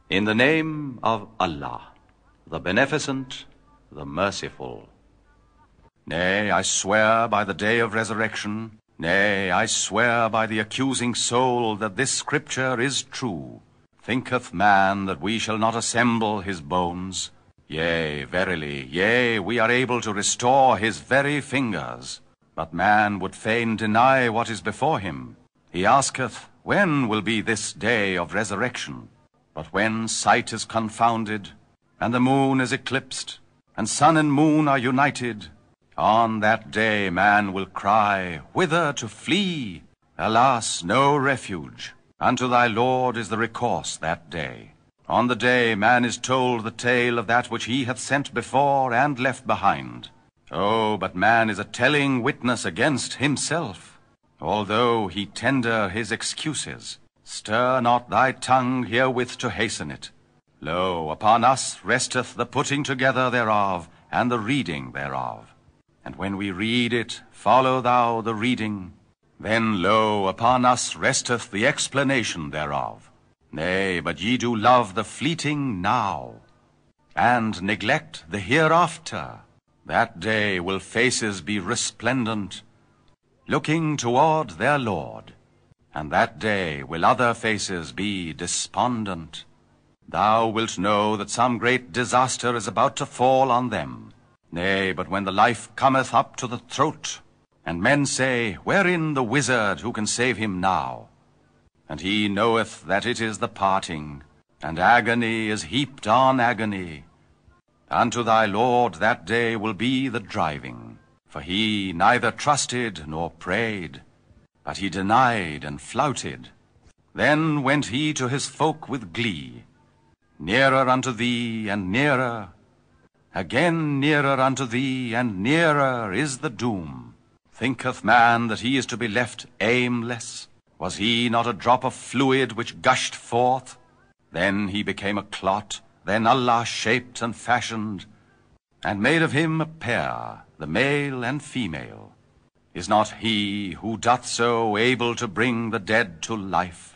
In the name of Allah, the Beneficent, the Merciful. Nay, I swear by the day of resurrection, nay, I swear by the accusing soul, that this scripture is true. Thinketh man that we shall not assemble his bones? Yea, verily, yea, we are able to restore his very fingers. But man would fain deny what is before him. He asketh, when will be this day of resurrection? But when sight is confounded, and the moon is eclipsed, and sun and moon are united, on that day man will cry, whither to flee? Alas, no refuge. Unto thy Lord is the recourse that day. On the day man is told the tale of that which he hath sent before and left behind. Oh, but man is a telling witness against himself, although he tender his excuses. Stir not thy tongue herewith to hasten it. Lo, upon us resteth the putting together thereof, and the reading thereof. And when we read it, follow thou the reading. Then, lo, upon us resteth the explanation thereof. Nay, but ye do love the fleeting now, and neglect the hereafter. That day will faces be resplendent, looking toward their Lord. And that day will other faces be despondent. Thou wilt know that some great disaster is about to fall on them. Nay, but when the life cometh up to the throat, and men say, wherein the wizard who can save him now? And he knoweth that it is the parting, and agony is heaped on agony. Unto thy Lord that day will be the driving. For he neither trusted nor prayed, but he denied and flouted. Then went he to his folk with glee. Nearer unto thee and nearer, again nearer unto thee and nearer is the doom. Thinketh man that he is to be left aimless? Was he not a drop of fluid which gushed forth? Then he became a clot, then Allah shaped and fashioned, and made of him a pair, the male and female. Is not he who doth so able to bring the dead to life?